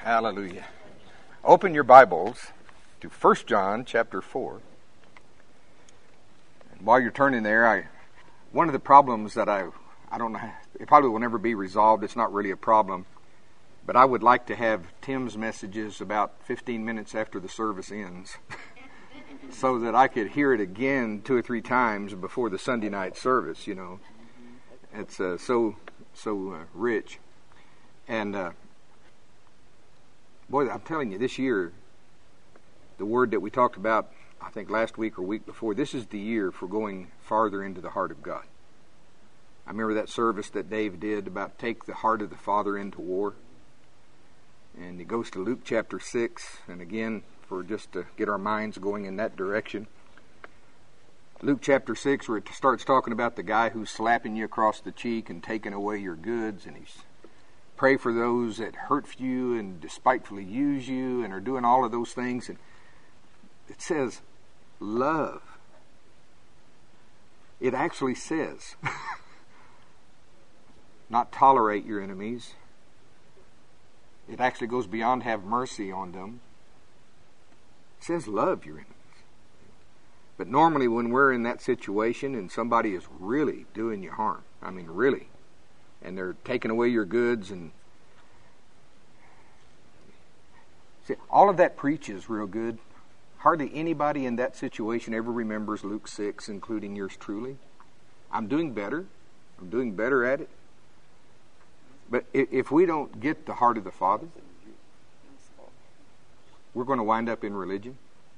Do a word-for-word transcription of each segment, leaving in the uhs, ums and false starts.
Hallelujah. Open your Bibles to First John chapter four. And while you're turning there, I one of the problems that I I don't know, it probably will never be resolved. It's not really a problem. But I would like to have Tim's messages about fifteen minutes after the service ends so that I could hear it again two or three times before the Sunday night service, you know. It's uh, so so uh, rich. And uh, boy, I'm telling you, this year, the word that we talked about, I think last week or week before, this is the year for going farther into the heart of God. I remember that service that Dave did about take the heart of the Father into war. And it goes to Luke chapter six, and again, for just to get our minds going in that direction. Luke chapter six, where it starts talking about the guy who's slapping you across the cheek and taking away your goods, and he's pray for those that hurt you and despitefully use you and are doing all of those things. And it says, love. It actually says, not tolerate your enemies. It actually goes beyond have mercy on them. It says love your enemies. But normally when we're in that situation and somebody is really doing you harm, I mean really, and they're taking away your goods, and see, all of that preaches real good. Hardly anybody in that situation ever remembers Luke six, including yours truly. I'm doing better. I'm doing better at it. But if we don't get the heart of the Father, we're going to wind up in religion.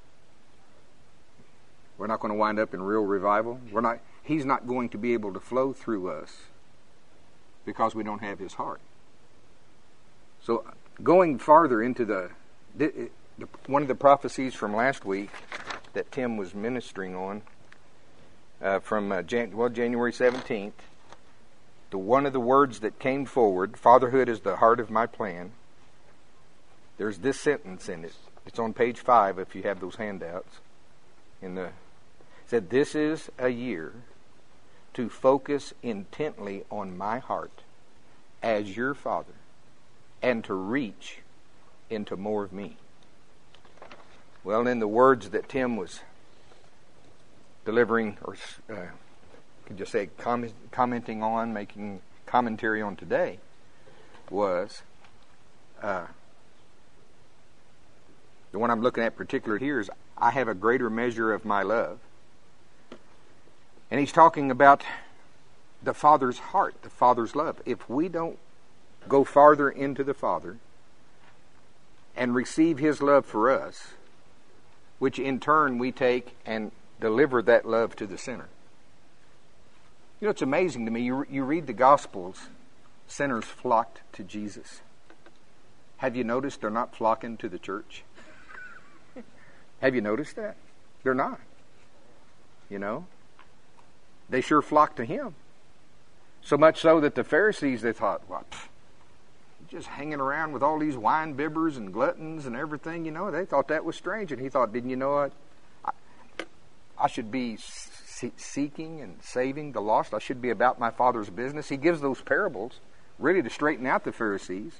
We're not going to wind up in real revival. We're not. He's not going to be able to flow through us because we don't have His heart. So going farther into the, the, the one of the prophecies from last week that Tim was ministering on, uh, from uh, Jan, well January seventeenth, the one of the words that came forward, fatherhood is the heart of my plan. There's this sentence in it. It's on page five if you have those handouts. In the, it said, this is a year to focus intently on my heart as your Father and to reach into more of me. Well, in the words that Tim was delivering, or uh, could just say comment, commenting on, making commentary on today, was uh, the one I'm looking at particular here is, I have a greater measure of my love. And he's talking about the Father's heart, the Father's love. If we don't go farther into the Father and receive His love for us, which in turn we take and deliver that love to the sinner. You know, it's amazing to me. You, you read the Gospels, sinners flocked to Jesus. Have you noticed they're not flocking to the church? Have you noticed that? They're not. You know? They sure flocked to Him. So much so that the Pharisees, they thought, well, pff, just hanging around with all these wine bibbers and gluttons and everything, you know, they thought that was strange. And He thought, didn't you know what? I, I should be see- seeking and saving the lost. I should be about my Father's business. He gives those parables really to straighten out the Pharisees.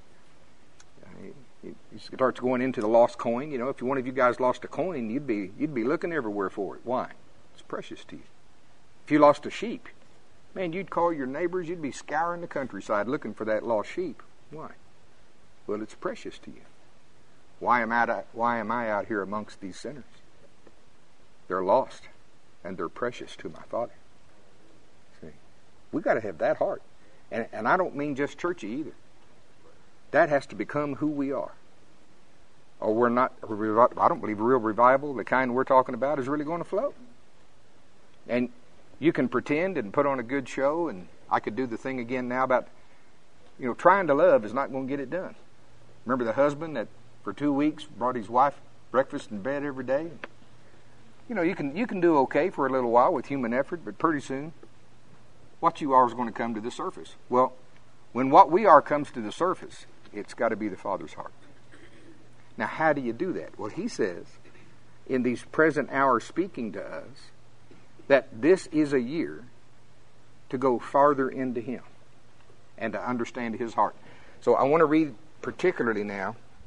He starts going into the lost coin. You know, if one of you guys lost a coin, you'd be you'd be looking everywhere for it. Why? It's precious to you. If you lost a sheep, man, you'd call your neighbors. You'd be scouring the countryside looking for that lost sheep. Why? Well, it's precious to you. Why am I why am I out here amongst these sinners? They're lost, and they're precious to my Father. See, we got to have that heart, and and I don't mean just churchy either. That has to become who we are. Or we're not, I don't believe real revival, the kind we're talking about, is really going to flow. And you can pretend and put on a good show, and I could do the thing again now about, you know, trying to love is not going to get it done. Remember the husband that for two weeks brought his wife breakfast in bed every day? You know, you can you can do okay for a little while with human effort, but pretty soon, what you are is going to come to the surface. Well, when what we are comes to the surface, it's got to be the Father's heart. Now, how do you do that? Well, He says, in these present hours speaking to us, that this is a year to go farther into Him and to understand His heart. So I want to read particularly now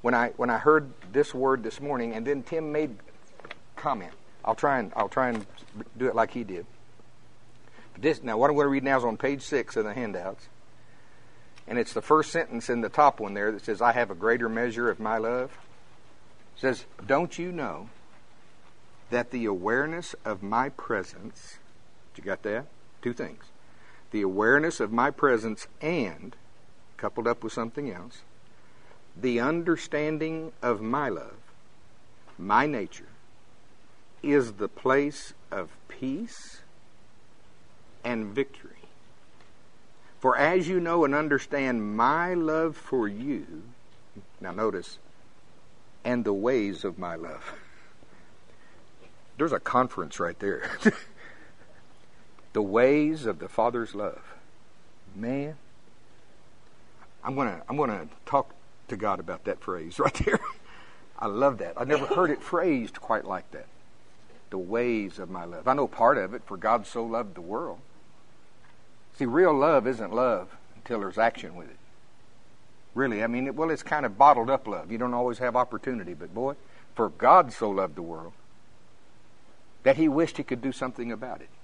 when I when I heard this word this morning, and then Tim made comment. I'll try and I'll try and do it like he did. This, now, what I'm going to read now is on page six of the handouts, and it's the first sentence in the top one there that says, "I have a greater measure of my love." It says, "Don't you know that the awareness of my presence," you got that? Two things. The awareness of my presence and, coupled up with something else, the understanding of my love, my nature, is the place of peace and victory. For as you know and understand my love for you," now notice, "and the ways of my love." There's a conference right there. The ways of the Father's love. Man, I'm gonna I'm gonna talk to God about that phrase right there. I love that. I've never heard it phrased quite like that. The ways of my love. I know part of it, for God so loved the world. See, real love isn't love until there's action with it. Really, I mean, it, well, it's kind of bottled up love. You don't always have opportunity, but boy, for God so loved the world that he wished he could do something about it.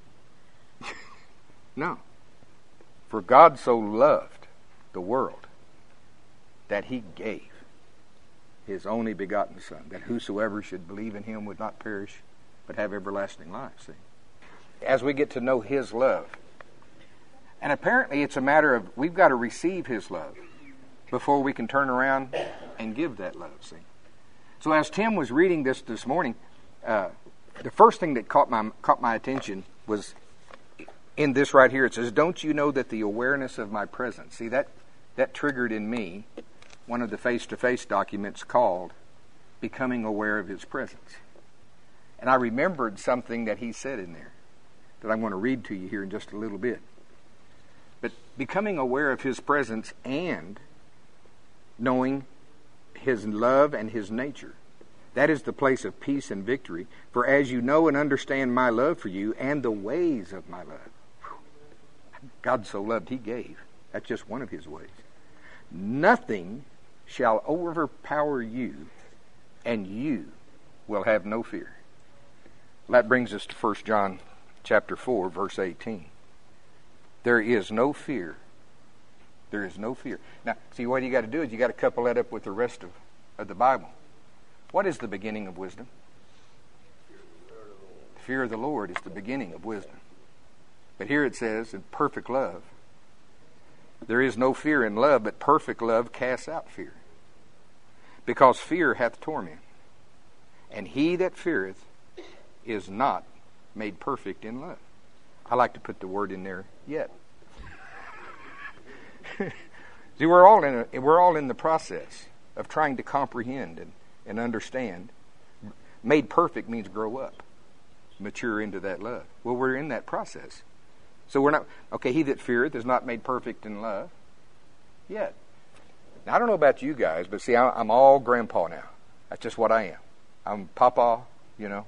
No. For God so loved the world that he gave his only begotten Son, that whosoever should believe in him would not perish, but have everlasting life. See? As we get to know his love, and apparently it's a matter of we've got to receive his love before we can turn around and give that love. See? So as Tim was reading this this morning, uh, the first thing that caught my caught my attention was in this right here. It says, "Don't you know that the awareness of my presence," see, that that triggered in me one of the face-to-face documents called Becoming Aware of His Presence. And I remembered something that he said in there that I'm going to read to you here in just a little bit. But becoming aware of his presence and knowing his love and his nature, that is the place of peace and victory. For as you know and understand my love for you and the ways of my love. God so loved, he gave. That's just one of his ways. Nothing shall overpower you, and you will have no fear. That brings us to First John chapter four, verse eighteen. There is no fear. There is no fear. Now, see, what you got to do is you got to couple that up with the rest of, of the Bible. What is the beginning of wisdom? The fear of the Lord is the beginning of wisdom. But here it says, in perfect love, there is no fear in love, but perfect love casts out fear. Because fear hath torment. And he that feareth is not made perfect in love. I like to put the word in there, yet. See, we're all in a, we're all in the process of trying to comprehend and, and understand. Made perfect means grow up, mature into that love. Well, we're in that process. So we're not, okay, he that feareth is not made perfect in love yet. Now, I don't know about you guys, but see, I'm all grandpa now. That's just what I am. I'm papa, you know.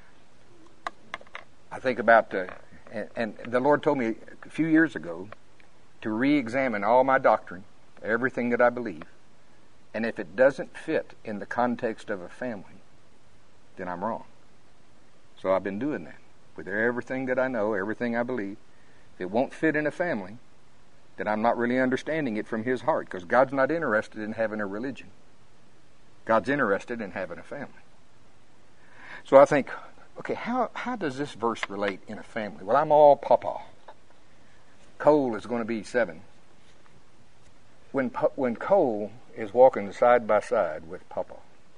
I think about, uh, and, and the Lord told me a few years ago to re-examine all my doctrine, everything that I believe, and if it doesn't fit in the context of a family, then I'm wrong. So I've been doing that with everything that I know, everything I believe. If it won't fit in a family, then I'm not really understanding it from his heart, because God's not interested in having a religion. God's interested in having a family. So I think, okay, how, how does this verse relate in a family? Well, I'm all papa. Cole is going to be seven. When when Cole is walking side by side with papa,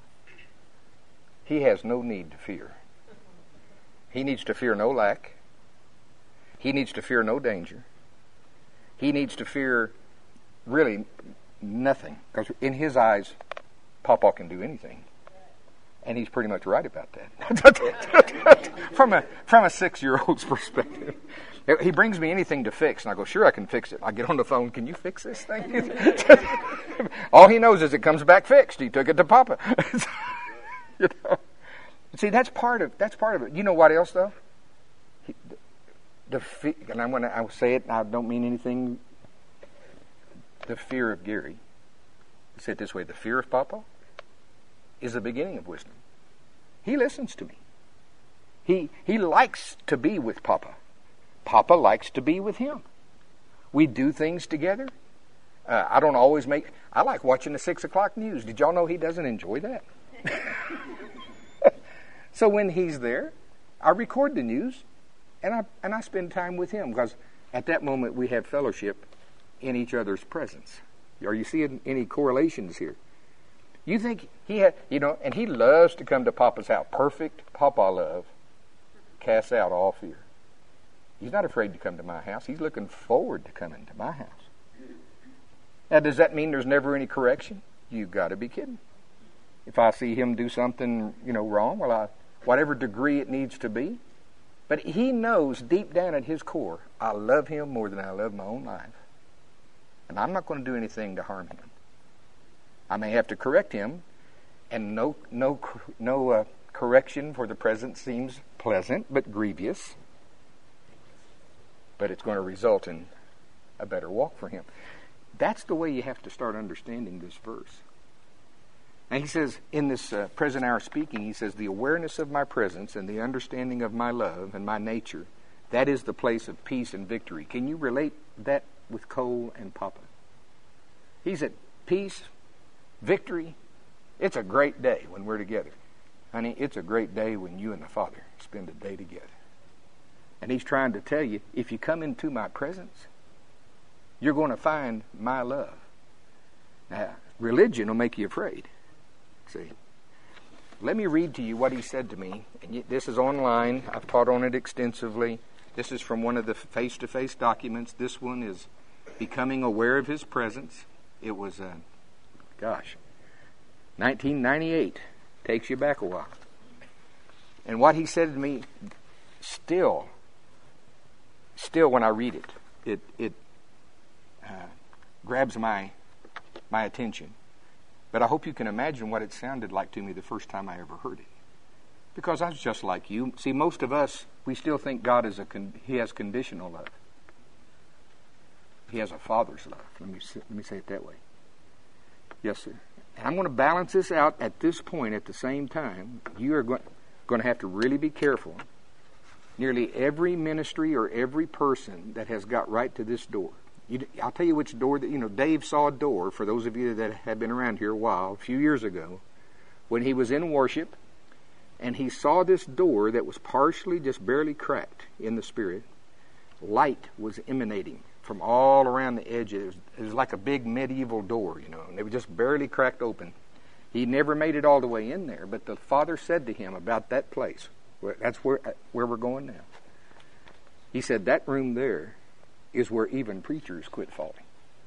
he has no need to fear. He needs to fear no lack. He needs to fear no danger. He needs to fear really nothing. Because in his eyes, papa can do anything. And he's pretty much right about that. from a from a six-year-old's perspective. He brings me anything to fix, and I go, sure, I can fix it. I get on the phone, can you fix this thing? All he knows is it comes back fixed. He took it to Papa. You know? See, that's part of that's part of it. You know what else, though? He, the, the and I'm going to I will say it. I don't mean anything. The fear of Gary. say it this way, the fear of Papa is the beginning of wisdom. He listens to me. He, he likes to be with Papa. Papa likes to be with him. We do things together. Uh, I don't always make... I like watching the six o'clock news. Did y'all know he doesn't enjoy that? So when he's there, I record the news, and I and I spend time with him, because at that moment we have fellowship in each other's presence. Are you seeing any correlations here? You think he had, you know, and he loves to come to Papa's house. Perfect Papa love casts out all fear. He's not afraid to come to my house. He's looking forward to coming to my house. Now, does that mean there's never any correction? You've got to be kidding. If I see him do something, you know, wrong, well, I, whatever degree it needs to be. But he knows deep down at his core, I love him more than I love my own life. And I'm not going to do anything to harm him. I may have to correct him, and no, no, no uh, correction for the present seems pleasant, but grievous. But it's going to result in a better walk for him. That's the way you have to start understanding this verse. Now he says, in this uh, present hour speaking, he says, the awareness of my presence and the understanding of my love and my nature, that is the place of peace and victory. Can you relate that with Cole and Papa? He's at peace, victory. It's a great day when we're together. Honey, it's a great day when you and the Father spend a day together. And he's trying to tell you, if you come into my presence, you're going to find my love. Now, religion will make you afraid. See, let me read to you what he said to me. And this is online. I've taught on it extensively. This is from one of the face-to-face documents. This one is Becoming Aware of His Presence. It was, uh, gosh, nineteen ninety-eight. Takes you back a while. And what he said to me, still, still when I read it, it it uh, grabs my my attention. But I hope you can imagine what it sounded like to me the first time I ever heard it. Because I was just like you. See, most of us, we still think God is a con- He has conditional love. He has a Father's love. Let me say, let me say it that way. Yes, sir. And I'm going to balance this out at this point. At the same time, you are going, going to have to really be careful. Nearly every ministry or every person that has got right to this door. You, I'll tell you which door that, you know, Dave saw a door, for those of you that have been around here a while, a few years ago, when he was in worship, and he saw this door that was partially, just barely cracked in the Spirit. Light was emanating from all around the edge. It was, it was like a big medieval door, you know, and it was just barely cracked open. He never made it all the way in there, but the Father said to him about that place, that's where, where we're going now. He said, that room there is where even preachers quit falling.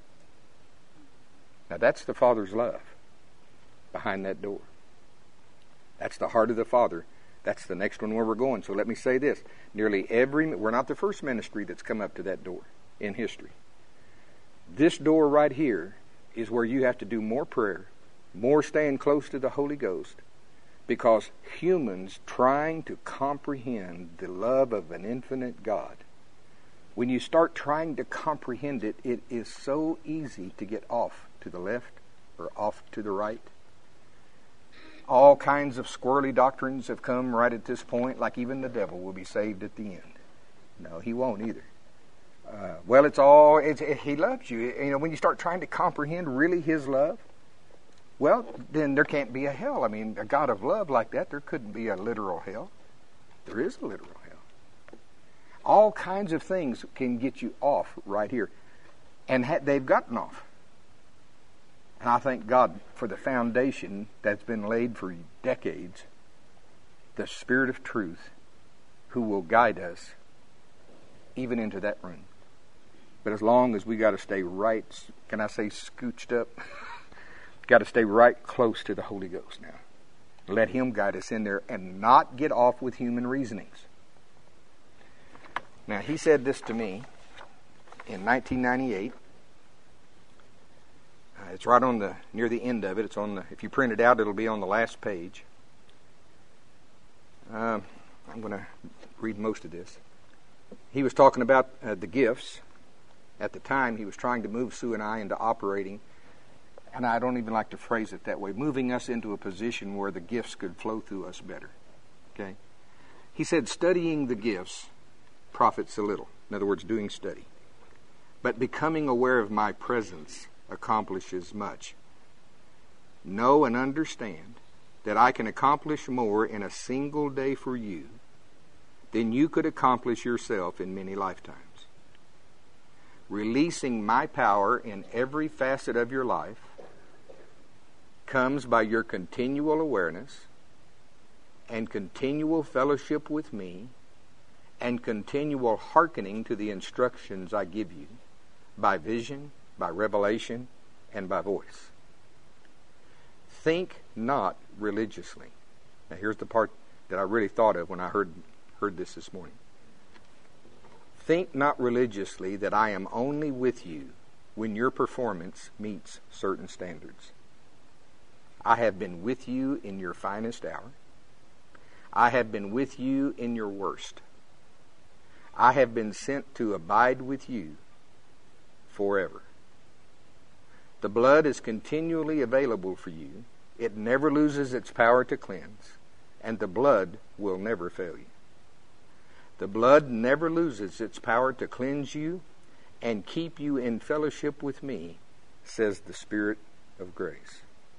Now that's the Father's love behind that door. That's the heart of the Father. That's the next one where we're going. So let me say this. Nearly every, we're not the first ministry that's come up to that door in history. This door right here is where you have to do more prayer, more staying close to the Holy Ghost, because humans trying to comprehend the love of an infinite God, when you start trying to comprehend it, it is so easy to get off to the left or off to the right. All kinds of squirrely doctrines have come right at this point, like even the devil will be saved at the end. No, he won't either. Uh, well, it's all, it's, it, he loves you. You know, when you start trying to comprehend really his love, well, then there can't be a hell. I mean, a God of love like that, there couldn't be a literal hell. There is a literal hell. All kinds of things can get you off right here. And ha- they've gotten off. And I thank God for the foundation that's been laid for decades. The Spirit of truth who will guide us even into that room. But as long as we got to stay right, can I say scooched up? Got to stay right close to the Holy Ghost now. Let Him guide us in there and not get off with human reasonings. Now, he said this to me in nineteen ninety-eight. Uh, it's right on the near the end of it. It's on the. If you print it out, it'll be on the last page. Um, I'm going to read most of this. He was talking about uh, the gifts. At the time, he was trying to move Sue and I into operating and I don't even like to phrase it that way, moving us into a position where the gifts could flow through us better. Okay? He said, studying the gifts profits a little. In other words, doing study. But becoming aware of my presence accomplishes much. Know and understand that I can accomplish more in a single day for you than you could accomplish yourself in many lifetimes. Releasing my power in every facet of your life comes by your continual awareness and continual fellowship with me and continual hearkening to the instructions I give you by vision, by revelation, and by voice. Think not religiously. Now here's the part that I really thought of when I heard heard this this morning. Think not religiously that I am only with you when your performance meets certain standards. I have been with you in your finest hour. I have been with you in your worst. I have been sent to abide with you forever. The blood is continually available for you. It never loses its power to cleanse, and the blood will never fail you. The blood never loses its power to cleanse you and keep you in fellowship with me, says the Spirit of grace.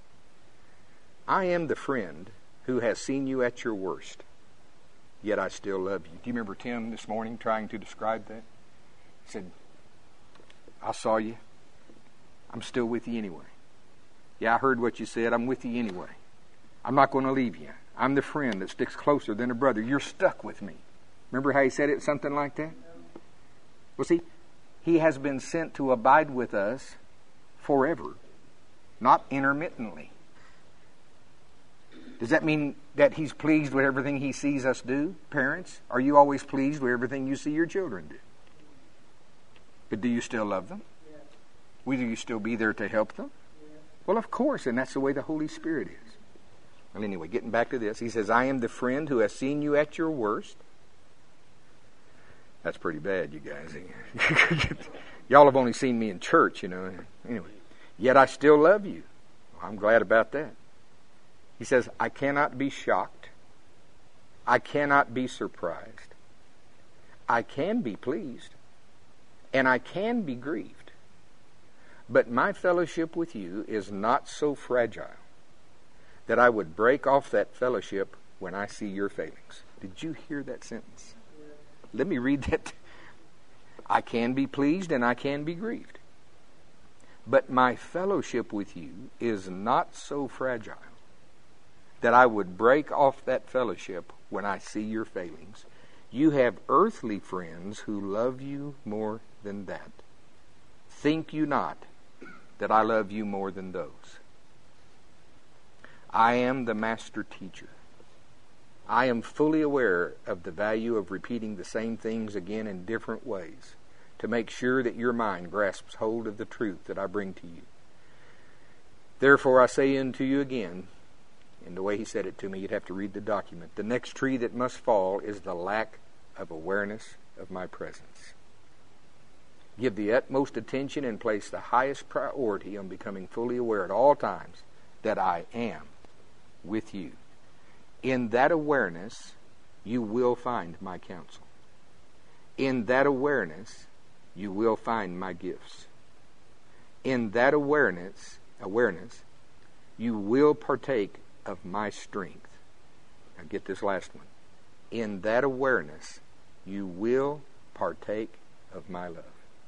I am the friend who has seen you at your worst, yet I still love you. Do you remember Tim this morning trying to describe that? He said, I saw you. I'm still with you anyway. Yeah, I heard what you said. I'm with you anyway. I'm not going to leave you. I'm the friend that sticks closer than a brother. You're stuck with me. Remember how he said it, something like that? Well, see, he has been sent to abide with us forever, not intermittently. Does that mean that he's pleased with everything he sees us do? Parents, are you always pleased with everything you see your children do? But do you still love them? Yes. Will you still be there to help them? Yes. Well, of course, and that's the way the Holy Spirit is. Well, anyway, getting back to this, he says, I am the friend who has seen you at your worst. That's pretty bad, you guys. Y'all have only seen me in church, you know. Anyway, yet I still love you. Well, I'm glad about that. He says, I cannot be shocked. I cannot be surprised. I can be pleased. And I can be grieved. But my fellowship with you is not so fragile that I would break off that fellowship when I see your failings. Did you hear that sentence? Let me read that. I can be pleased and I can be grieved. But my fellowship with you is not so fragile that I would break off that fellowship when I see your failings. You have earthly friends who love you more than that. Think you not that I love you more than those. I am the master teacher. I am fully aware of the value of repeating the same things again in different ways to make sure that your mind grasps hold of the truth that I bring to you. Therefore I say unto you again, in the way he said it to me, you'd have to read the document, the next tree that must fall is the lack of awareness of my presence. Give the utmost attention and place the highest priority on becoming fully aware at all times that I am with you. In that awareness, you will find my counsel. In that awareness, you will find my gifts. In that awareness, awareness, you will partake of my strength. Now get this last one. In that awareness, you will partake of my love.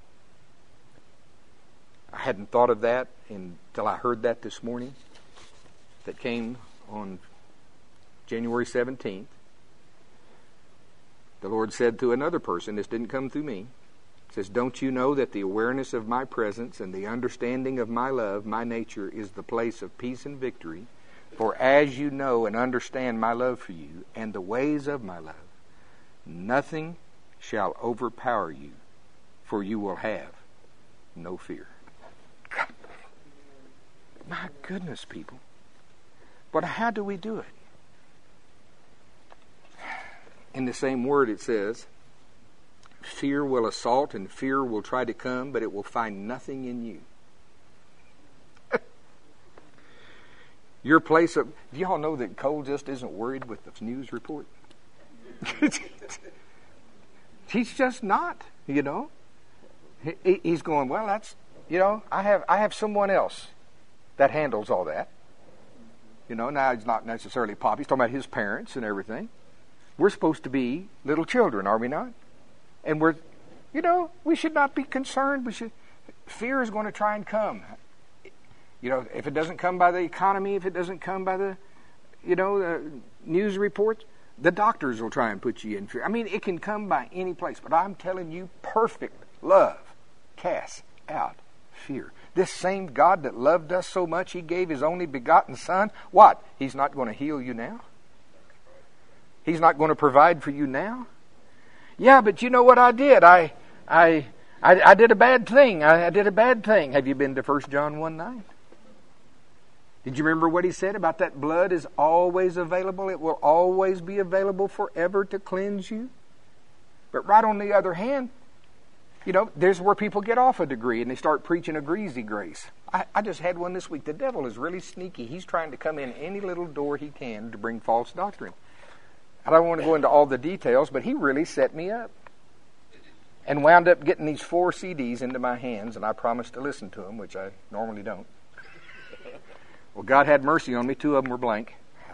I hadn't thought of that until I heard that this morning. That came on January seventeenth, the Lord said to another person, this didn't come through me, says, don't you know that the awareness of my presence and the understanding of my love, my nature, is the place of peace and victory? For as you know and understand my love for you and the ways of my love, nothing shall overpower you, for you will have no fear. God. My goodness, people. But how do we do it? In the same word it says, fear will assault and fear will try to come, but it will find nothing in you. Your place of... Do y'all know that Cole just isn't worried with the news report? He's just not, you know. He, he's going, well, that's, you know, I have I have someone else that handles all that. You know, now he's not necessarily Pop. He's talking about his parents and everything. We're supposed to be little children, are we not? And we're, you know, we should not be concerned. We should. Fear is going to try and come. You know, if it doesn't come by the economy, if it doesn't come by the, you know, the news reports, the doctors will try and put you in fear. I mean, it can come by any place. But I'm telling you, perfect love casts out fear. This same God that loved us so much, He gave His only begotten Son. What? He's not going to heal you now? He's not going to provide for you now? Yeah, but you know what I did? I I I, I did a bad thing. I, I did a bad thing. Have you been to First John one nine? Did you remember what he said about that blood is always available? It will always be available forever to cleanse you. But right on the other hand, you know, there's where people get off a degree and they start preaching a greasy grace. I, I just had one this week. The devil is really sneaky. He's trying to come in any little door he can to bring false doctrine. I don't want to go into all the details, but he really set me up. And wound up getting these four C Ds into my hands, and I promised to listen to them, which I normally don't. Well, God had mercy on me. Two of them were blank.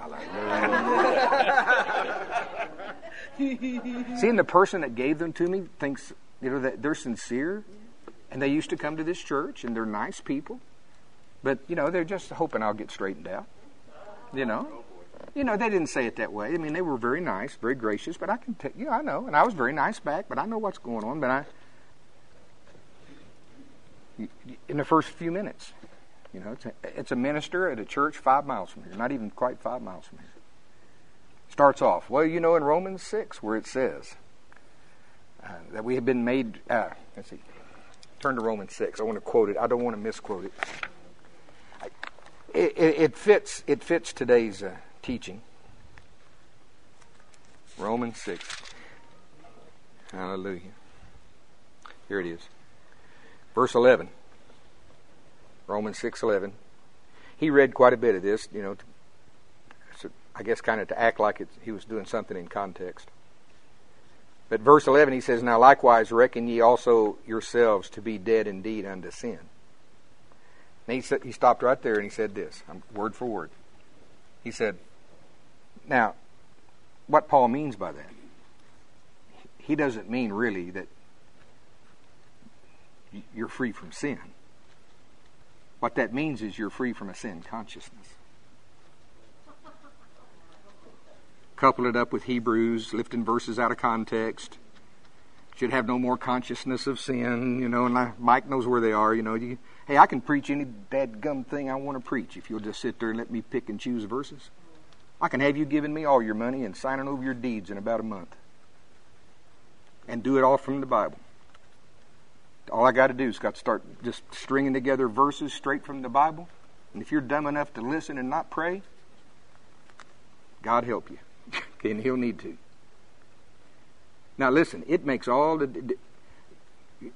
Hallelujah. Seeing the person that gave them to me thinks, you know, that they're sincere, and they used to come to this church, and they're nice people, but you know, they're just hoping I'll get straightened out. You know, you know, they didn't say it that way. I mean, they were very nice, very gracious, but I can tell you, know, I know, and I was very nice back, but I know what's going on. But I, in the first few minutes, you know, it's a, it's a minister at a church five miles from here, not even quite five miles from here. Starts off, well, you know, in Romans six, where it says uh, that we have been made, uh, let's see, turn to Romans six. I want to quote it. I don't want to misquote it. I, it, it, it fits. It fits today's uh, teaching. Romans six. Hallelujah. Here it is, verse eleven. Romans six eleven. He read quite a bit of this, you know. To, I guess kind of to act like it, he was doing something in context. But verse eleven, he says, now likewise reckon ye also yourselves to be dead indeed unto sin. And he, said, he stopped right there and he said this, word for word. He said, now, what Paul means by that, he doesn't mean really that you're free from sin. What that means is you're free from a sin consciousness. Couple it up with Hebrews, lifting verses out of context. Should have no more consciousness of sin, you know, and I, Mike knows where they are, you know. You, hey, I can preach any dadgum thing I want to preach if you'll just sit there and let me pick and choose verses. I can have you giving me all your money and signing over your deeds in about a month. And do it all from the Bible. All I got to do is got to start just stringing together verses straight from the Bible. And if you're dumb enough to listen and not pray, God help you. And He'll need to. Now listen, it makes all the... It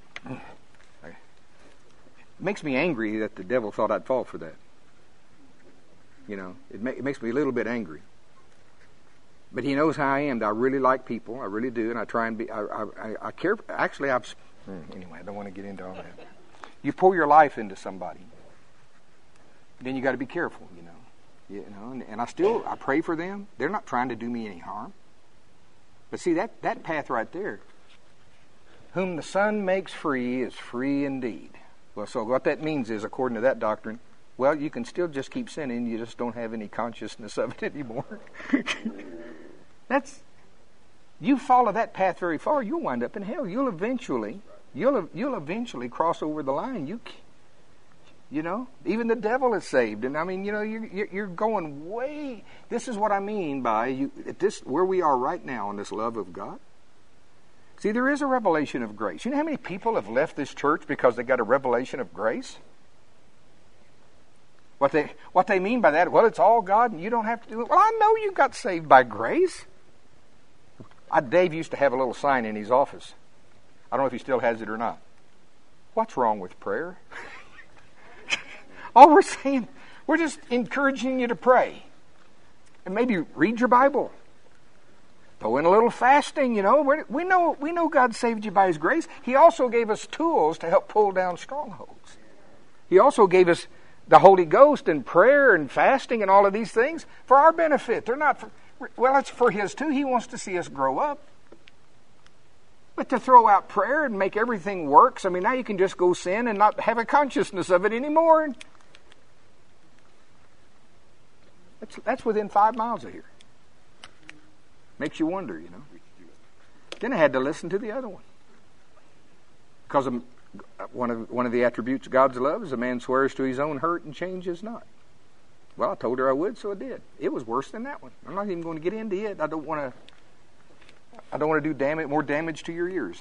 makes me angry that the devil thought I'd fall for that. You know, it, ma- it makes me a little bit angry. But he knows how I am. I really like people. I really do. And I try and be... I, I, I care... Actually, I've... Anyway, I don't want to get into all that. You pour your life into somebody, then you got to be careful, you know. You know, and, and I still, I pray for them. They're not trying to do me any harm. But see, that, that path right there, whom the Son makes free is free indeed. Well, so what that means is, according to that doctrine, well, you can still just keep sinning. You just don't have any consciousness of it anymore. That's, you follow that path very far, you'll wind up in hell. You'll eventually, you'll you'll eventually cross over the line. You You know, even the devil is saved. And I mean, you know, you're, you're going way... This is what I mean by you, at this where we are right now in this love of God. See, there is a revelation of grace. You know how many people have left this church because they got a revelation of grace? What they what they mean by that, well, it's all God and you don't have to do it. Well, I know you got saved by grace. I, Dave used to have a little sign in his office. I don't know if he still has it or not. What's wrong with prayer? All we're saying, We're just encouraging you to pray. And maybe read your Bible. Throw in a little fasting, you know. We're, we know we know God saved you by His grace. He also gave us tools to help pull down strongholds. He also gave us the Holy Ghost and prayer and fasting and all of these things for our benefit. They're not for, well, it's for His too. He wants to see us grow up. But to throw out prayer and make everything work, I mean, now you can just go sin and not have a consciousness of it anymore. That's, that's within five miles of here. Makes you wonder, you know. Then I had to listen to the other one. Because one of one of the attributes of God's love is a man swears to his own hurt and changes not. Well, I told her I would, so I did. It was worse than that one. I'm not even going to get into it. I don't want to I don't want to do damage, more damage to your ears.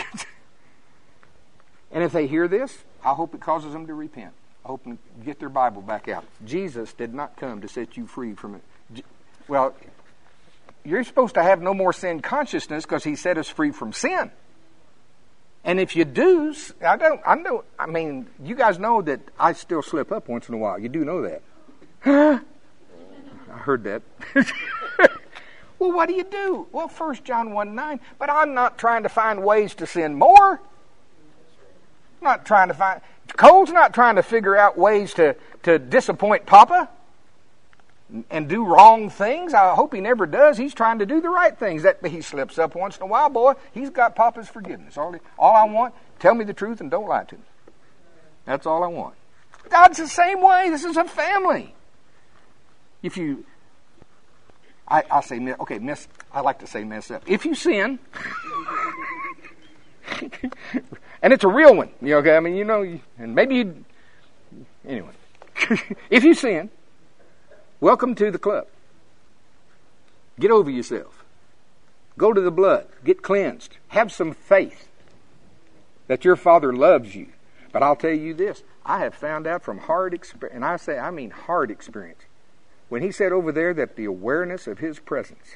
And if they hear this, I hope it causes them to repent. I hope them get their Bible back out. Jesus did not come to set you free from it. Well, you're supposed to have no more sin consciousness because He set us free from sin. And if you do, I don't, I know, I mean, you guys know that I still slip up once in a while. You do know that. Huh? I heard that. Well, what do you do? Well, First John one nine, but I'm not trying to find ways to sin more. I'm not trying to find, Cole's not trying to figure out ways to, to disappoint Papa and do wrong things. I hope he never does. He's trying to do the right things. That he slips up once in a while, boy. He's got Papa's forgiveness. All, all I want, tell me the truth and don't lie to me. That's all I want. God's the same way. This is a family. If you, I, I say, okay, miss. I like to say mess up. If you sin, and it's a real one, you know, okay. I mean, you know, and maybe you. Anyway, if you sin. Welcome to the club. Get over yourself. Go to the blood. Get cleansed. Have some faith that your Father loves you. But I'll tell you this. I have found out from hard experience, and I say, I mean hard experience, when He said over there that the awareness of His presence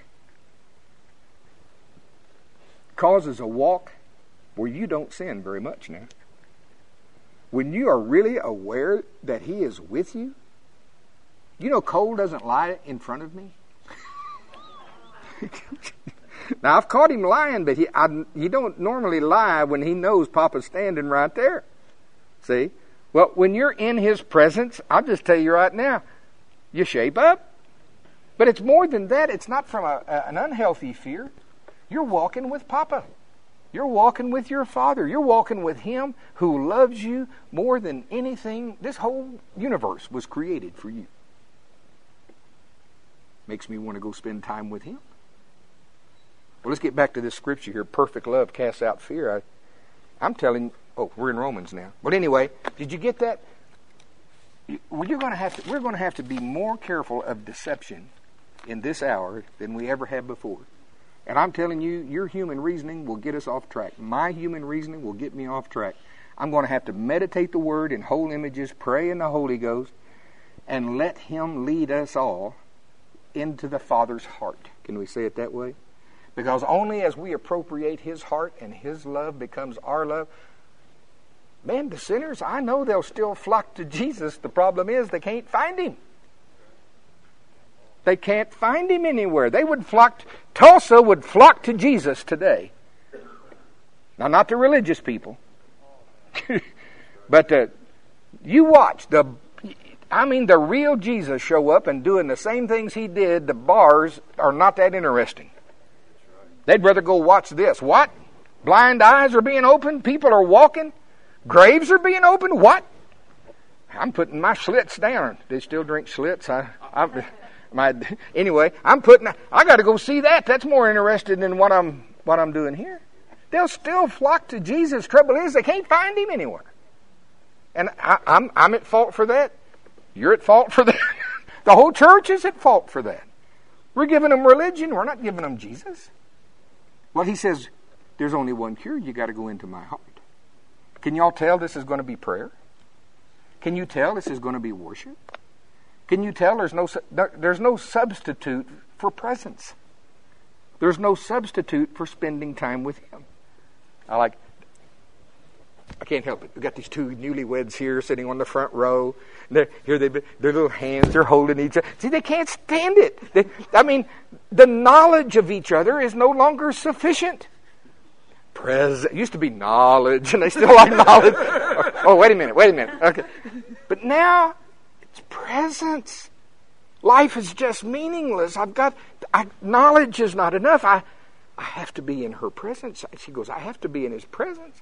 causes a walk where you don't sin very much now. When you are really aware that He is with you, you know, Cole doesn't lie in front of me. Now, I've caught him lying, but he, I, he don't normally lie when he knows Papa's standing right there. See? Well, when you're in His presence, I'll just tell you right now, you shape up. But it's more than that. It's not from a, a, an unhealthy fear. You're walking with Papa. You're walking with your Father. You're walking with Him who loves you more than anything. This whole universe was created for you. Makes me want to go spend time with Him. Well, let's get back to this scripture here. Perfect love casts out fear. I, I'm telling. Oh, we're in Romans now. But anyway, did you get that? Well, you're going to have to. We're going to have to be more careful of deception in this hour than we ever have before. And I'm telling you, your human reasoning will get us off track. My human reasoning will get me off track. I'm going to have to meditate the Word in whole images, pray in the Holy Ghost, and let Him lead us all into the Father's heart. Can we say it that way? Because only as we appropriate His heart and His love becomes our love, man, the sinners, I know they'll still flock to Jesus. The problem is they can't find Him. They can't find Him anywhere. They would flock, to, Tulsa would flock to Jesus today. Now, not the religious people. But uh, you watch the I mean, the real Jesus show up and doing the same things He did. The bars are not that interesting. They'd rather go watch this. What? Blind eyes are being opened? People are walking? Graves are being opened? What? I'm putting my Schlitz down. They still drink Schlitz. I, I, my, anyway, I'm putting. I got to go see that. That's more interesting than what I'm what I'm doing here. They'll still flock to Jesus. Trouble is, they can't find Him anywhere. And I, I'm I'm at fault for that. You're at fault for that. The whole church is at fault for that. We're giving them religion. We're not giving them Jesus. Well, He says, there's only one cure. You got to go into my heart. Can y'all tell this is going to be prayer? Can you tell this is going to be worship? Can you tell there's no there's no substitute for presence? There's no substitute for spending time with Him. I like I can't help it. We've got these two newlyweds here sitting on the front row. And they're, here they, their little hands are holding each other. See, they can't stand it. They, I mean, the knowledge of each other is no longer sufficient. Pres- it used to be knowledge, and they still like knowledge. Oh, wait a minute, wait a minute. Okay. But now, it's presence. Life is just meaningless. I've got, I, knowledge is not enough. I, I have to be in her presence. She goes, I have to be in his presence.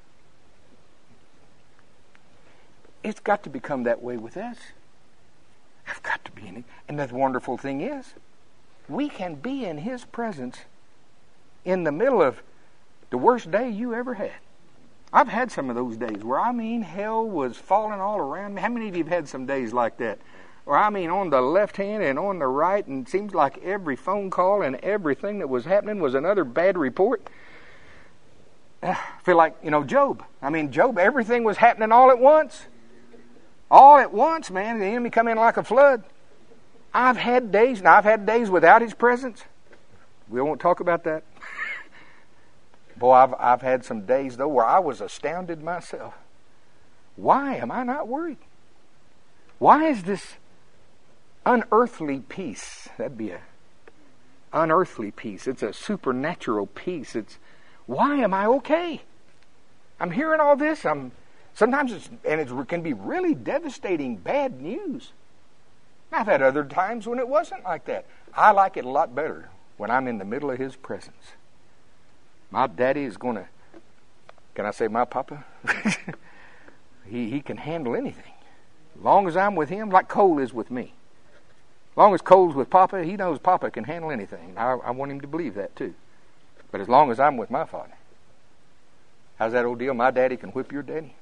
It's got to become that way with us. I've got to be in it. And the wonderful thing is, we can be in his presence in the middle of the worst day you ever had. I've had some of those days where, I mean, hell was falling all around me. How many of you have had some days like that? Or, I mean, on the left hand and on the right, and it seems like every phone call and everything that was happening was another bad report. I feel like, you know, Job. I mean, Job, everything was happening all at once. All at once, man. The enemy come in like a flood. I've had days, now I've had days without his presence. We won't talk about that. Boy, I've, I've had some days, though, where I was astounded myself. Why am I not worried? Why is this unearthly peace? That'd be a unearthly peace. It's a supernatural peace. It's, why am I okay? I'm hearing all this. I'm sometimes it's, and it can be really devastating, bad news. I've had other times when it wasn't like that. I like it a lot better when I'm in the middle of his presence. My daddy is going to, can I say my papa? he he can handle anything. As long as I'm with him, like Cole is with me. As long as Cole's with Papa, he knows Papa can handle anything. I, I want him to believe that too. But as long as I'm with my father. How's that old deal? My daddy can whip your daddy.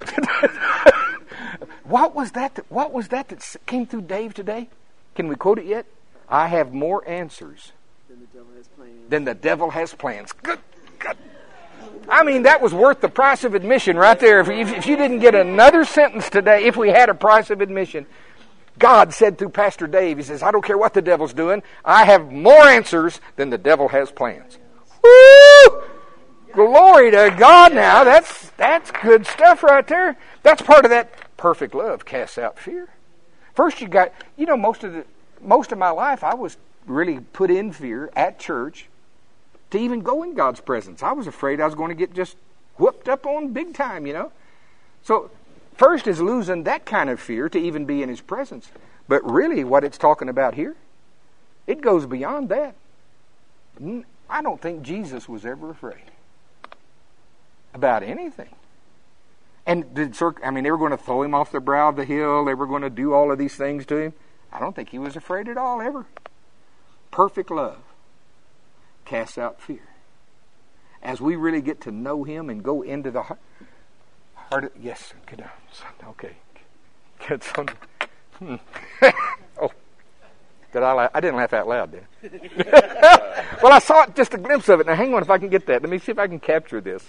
What was that? That what was that that came through Dave today? Can we quote it yet? I have more answers than the devil has plans. Than the devil has plans. Good God. I mean, that was worth the price of admission right there. If, if, if you didn't get another sentence today, if we had a price of admission, God said through Pastor Dave, he says, I don't care what the devil's doing. I have more answers than the devil has plans. Woo! Glory to God now. That's that's good stuff right there. That's part of that perfect love casts out fear. First you got, you know, most of the most of my life I was really put in fear at church to even go in God's presence. I was afraid I was going to get just whooped up on big time, you know. So first is losing that kind of fear to even be in his presence. But really what it's talking about here, it goes beyond that. I don't think Jesus was ever afraid about anything. And did, I mean, they were going to throw him off the brow of the hill. They were going to do all of these things to him. I don't think he was afraid at all, ever. Perfect love casts out fear. As we really get to know him and go into the heart. heart of, yes, get down. Okay. Get some. Hmm. Oh. Did I laugh? I didn't laugh out loud then. Well, I saw it, just a glimpse of it. Now, hang on if I can get that. Let me see if I can capture this.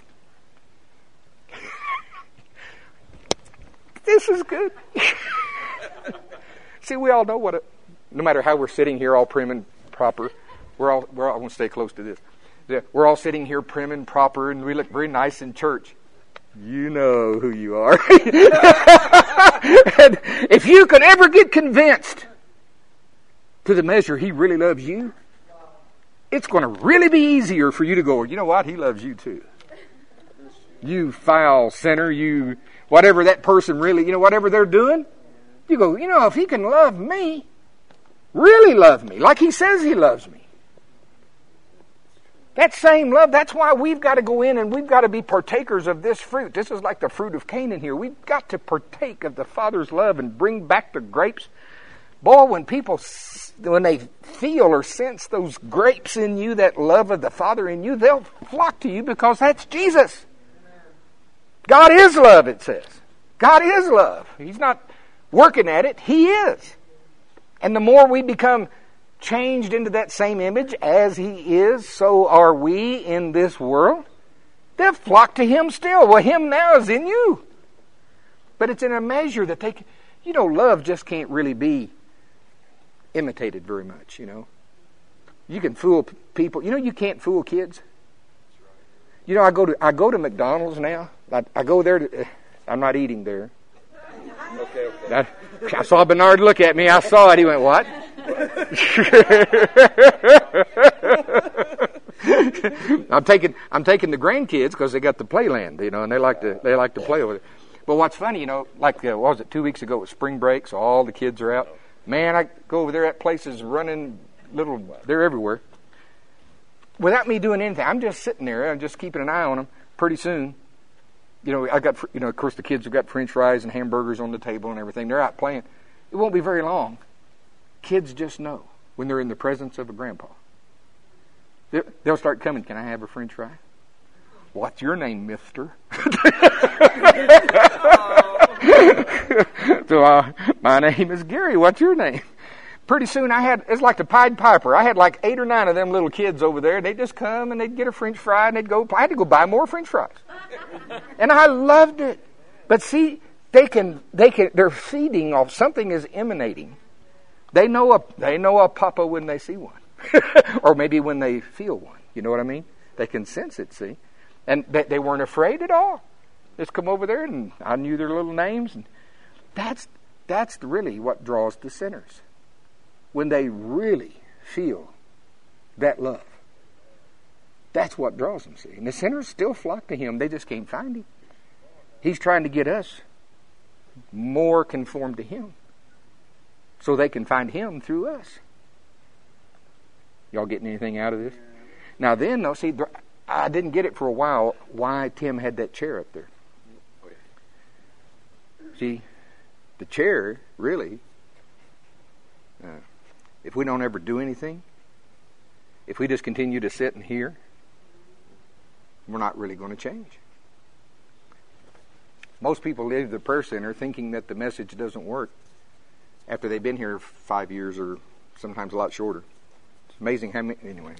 This is good. See, we all know what it, no matter how we're sitting here all prim and proper, we're all, we're all, I want to stay close to this. Yeah, we're all sitting here prim and proper and we look very nice in church. You know who you are. And if you could ever get convinced to the measure he really loves you, it's going to really be easier for you to go, you know what, he loves you too. You foul sinner, you, whatever that person really, you know, whatever they're doing, you go, you know, if he can love me, really love me, like he says he loves me. That same love, that's why we've got to go in and we've got to be partakers of this fruit. This is like the fruit of Canaan here. We've got to partake of the Father's love and bring back the grapes. Boy, when people, when they feel or sense those grapes in you, that love of the Father in you, they'll flock to you because that's Jesus. God is love, it says. God is love. He's not working at it. He is. And the more we become changed into that same image as He is, so are we in this world. They'll flock to Him still. Well, Him now is in you. But it's in a measure that they can, you know, love just can't really be imitated very much, you know. You can fool people. You know, you can't fool kids. You know, I go to I go to McDonald's now. I, I go there. To, I'm not eating there. Okay, okay. That, I saw Bernard look at me. I saw it. He went, "What?" I'm taking I'm taking the grandkids because they got the playland, you know, and they like to they like to play with it. But what's funny, you know, like uh, what was it two weeks ago? It was spring break, so all the kids are out. Man, I go over there. That place is running little. They're everywhere. Without me doing anything, I'm just sitting there. I'm just keeping an eye on them. Pretty soon, you know, I got you know, of course, the kids have got French fries and hamburgers on the table and everything. They're out playing. It won't be very long. Kids just know when they're in the presence of a grandpa. They'll start coming. Can I have a French fry? What's your name, mister? So, uh, my name is Gary. What's your name? Pretty soon I had, it's like the Pied Piper. I had like eight or nine of them little kids over there. They'd just come and they'd get a French fry and they'd go, I had to go buy more French fries. And I loved it. But see, they can, they can, they're feeding off, something is emanating. They know a, they know a papa when they see one. Or maybe when they feel one. You know what I mean? They can sense it, see? And they, they weren't afraid at all. Just come over there and I knew their little names. And that's that's really what draws the sinners. When they really feel that love. That's what draws them, see? And the sinners still flock to Him. They just can't find Him. He's trying to get us more conformed to Him so they can find Him through us. Y'all getting anything out of this? Now then, though, see, I didn't get it for a while why Tim had that chair up there. See, the chair, really, uh, if we don't ever do anything, if we just continue to sit and hear, we're not really going to change. Most people leave the prayer center thinking that the message doesn't work after they've been here five years or sometimes a lot shorter. It's amazing how many... Anyway.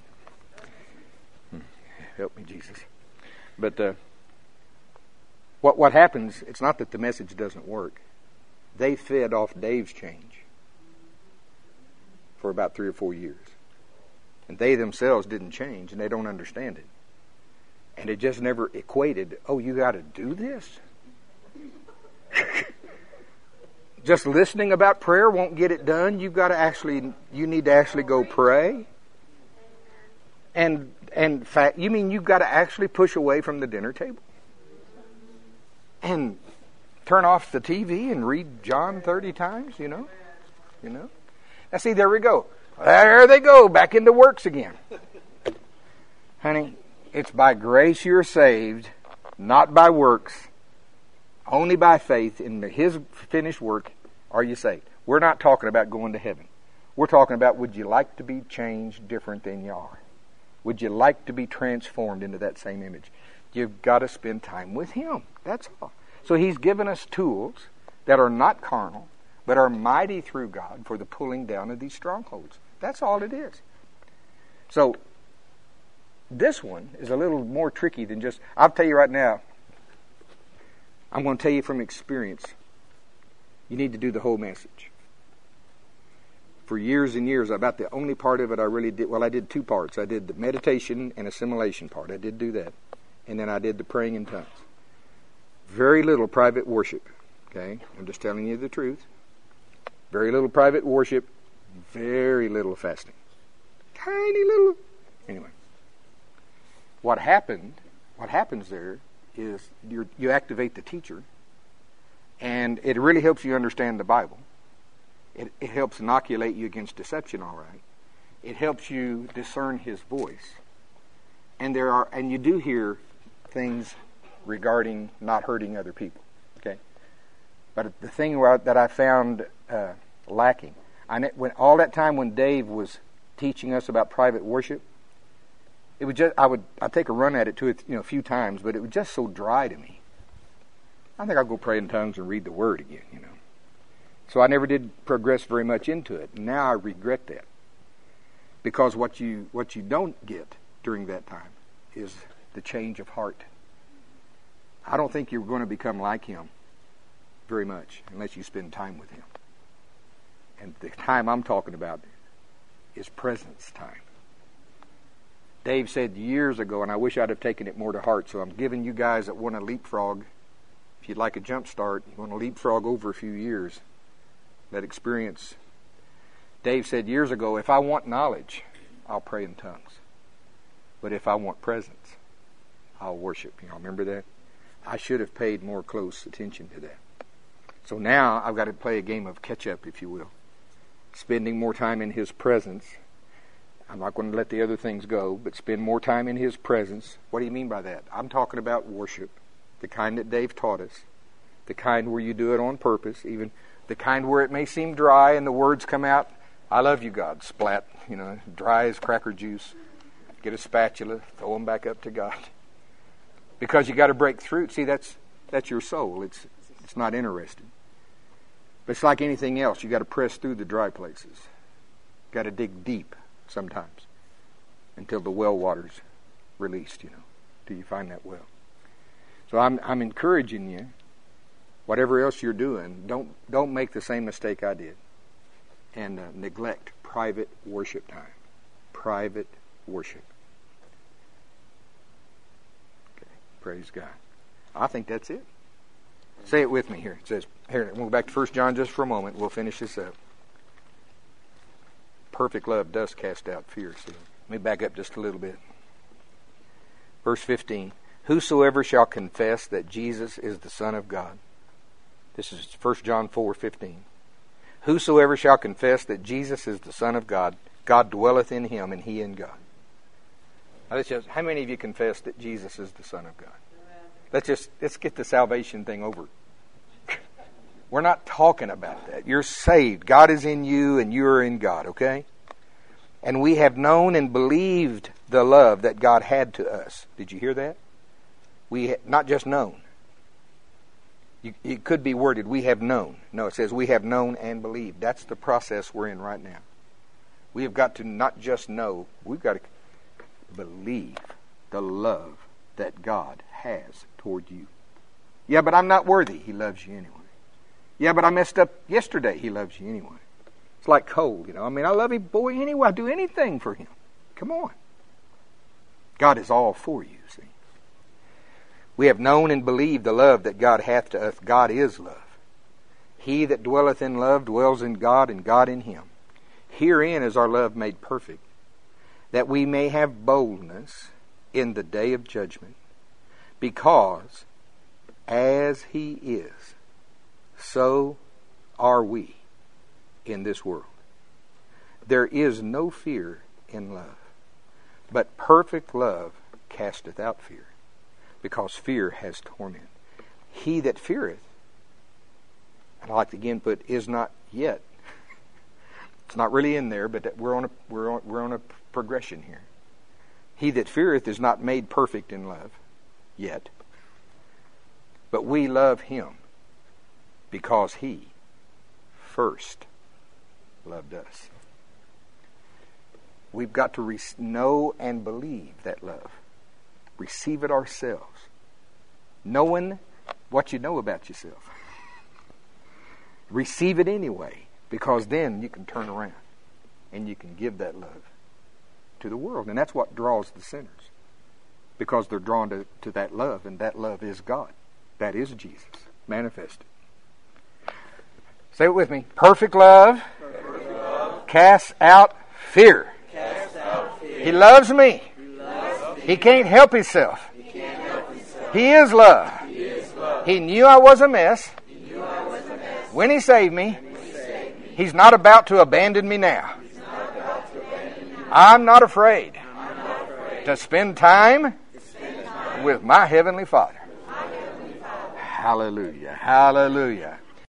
Help me, Jesus. But uh, what what happens, it's not that the message doesn't work. They fed off Dave's change for about three or four years. And they themselves didn't change, and they don't understand it. And it just never equated, oh, you got to do this? Just listening about prayer won't get it done. You've got to actually, you need to actually go pray. And and fact, you mean you've got to actually push away from the dinner table and turn off the T V and read John thirty times, you know? You know? Now see, there we go. There they go, back into works again. Honey, it's by grace you're saved, not by works. Only by faith in His finished work are you saved. We're not talking about going to heaven. We're talking about, would you like to be changed different than you are? Would you like to be transformed into that same image? You've got to spend time with Him. That's all. So He's given us tools that are not carnal, but are mighty through God for the pulling down of these strongholds. That's all it is. So, this one is a little more tricky than just... I'll tell you right now, I'm going to tell you from experience, you need to do the whole message. For years and years, about the only part of it I really did, well, I did two parts. I did the meditation and assimilation part. I did do that. And then I did the praying in tongues. Very little private worship. Okay? I'm just telling you the truth. Very little private worship. Very little fasting. Tiny little. Anyway. What happened, what happens there is you you activate the teacher, and it really helps you understand the Bible. It, it helps inoculate you against deception, all right. It helps you discern His voice. And there are, and you do hear things regarding not hurting other people, okay? But the thing that I found uh, lacking, I, when all that time when Dave was teaching us about private worship, it would just I would I'd take a run at it two you know a few times, but it was just so dry to me. I think I'll go pray in tongues and read the Word again, you know. So I never did progress very much into it. Now I regret that. Because what you what you don't get during that time is the change of heart. I don't think you're going to become like Him very much unless you spend time with Him. And the time I'm talking about is presence time. Dave said years ago, and I wish I'd have taken it more to heart, so I'm giving you guys that want to leapfrog, if you'd like a jump start, you want to leapfrog over a few years, that experience. Dave said years ago, if I want knowledge, I'll pray in tongues. But if I want presence, I'll worship. You know, remember that? I should have paid more close attention to that. So now I've got to play a game of catch up, if you will. Spending more time in His presence. I'm not going to let the other things go, but spend more time in His presence. What do you mean by that? I'm talking about worship, the kind that Dave taught us, the kind where you do it on purpose, even the kind where it may seem dry and the words come out, I love you, God, splat, you know, dry as cracker juice. Get a spatula, throw them back up to God. Because you got to break through. See, that's that's your soul. It's it's not interested. But it's like anything else. You got to press through the dry places. Got to dig deep sometimes until the well water's released. You know, till you find that well. So I'm I'm encouraging you. Whatever else you're doing, don't don't make the same mistake I did, and uh, neglect private worship time. Private worship. Praise God. I think that's it. Say it with me here. It says, here, we'll go back to First John just for a moment. We'll finish this up. Perfect love does cast out fear. See, let me back up just a little bit. Verse fifteen. Whosoever shall confess that Jesus is the Son of God. This is First John four fifteen. Whosoever shall confess that Jesus is the Son of God, God dwelleth in him, and he in God. Now, let's just, how many of you confess that Jesus is the Son of God? Let's just let's get the salvation thing over. We're not talking about that. You're saved. God is in you, and you are in God. Okay? And we have known and believed the love that God had to us. Did you hear that? We ha- not just known. You, it could be worded, we have known. No, it says we have known and believed. That's the process we're in right now. We have got to not just know. We've got to believe the love that God has toward you. Yeah, but I'm not worthy. He loves you anyway. Yeah, but I messed up yesterday. He loves you anyway. It's like coal, you know. I mean, I love him, boy, anyway. I'd do anything for him. Come on. God is all for you, see. We have known and believed the love that God hath to us. God is love. He that dwelleth in love dwells in God, and God in him. Herein is our love made perfect, that we may have boldness in the day of judgment, because as he is, so are we in this world. There is no fear in love, but perfect love casteth out fear, because fear has torment. He that feareth, I'd like to again put, is not yet. It's not really in there, but we're on a we're on, we're on a progression here. He that feareth is not made perfect in love yet, but we love him because he first loved us. We've got to re- know and believe that love. Receive it ourselves. Knowing what you know about yourself. Receive it anyway, because then you can turn around and you can give that love to the world. And that's what draws the sinners, because they're drawn to, to that love, and that love is God. That is Jesus manifested. Say it with me. Perfect love, Perfect love. Casts out fear. Casts out fear. He loves me. He, loves me. He can't help himself. He, can't help himself. He is love. He is love. He knew I was a mess. He knew I was a mess. When he saved me, when he saved me. He's not about to abandon me now. He's not about to abandon me now. I'm not afraid, I'm not afraid. To, spend time to spend time with my Heavenly Father. My Heavenly Father. Hallelujah. Hallelujah.